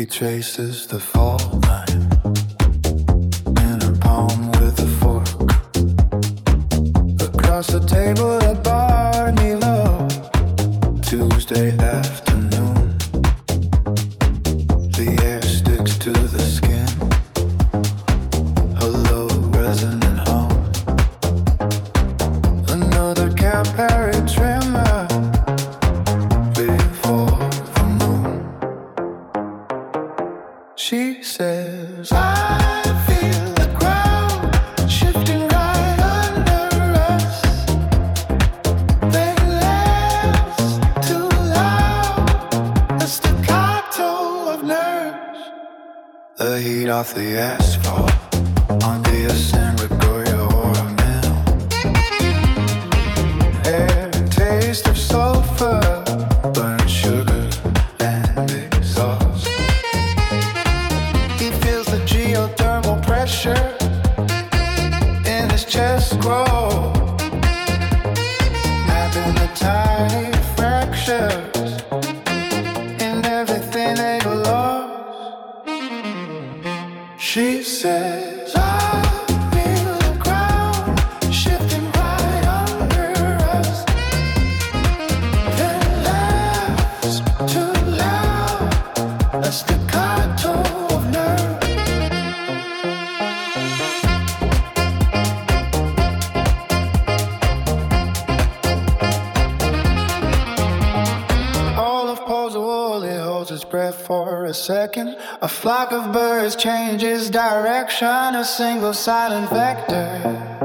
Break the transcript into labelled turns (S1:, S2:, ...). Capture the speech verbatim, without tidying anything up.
S1: traces the fault line in her palm with a fork. Across the table at Barney Low, Tuesday afternoon. The air sticks to the skin, a low resonant hum. Another Cadbury trimmer before the moon. She says, I feel the ground shifting right under us. They laugh too loud, the staccato of nerves. The heat off the asphalt on the San Gregorio or a mill. Air taste of sulfur, burnt sugar and exhaust. He feels the geothermal pressure in his chest grow, mapping the tiny fractures in everything they've lost. She says, I feel the ground shifting right under us. Then laughs too loud, a staccato of nerve. All of Paul's wool, he holds his breath for a second. A flock of birds changes direction, a single silent vector.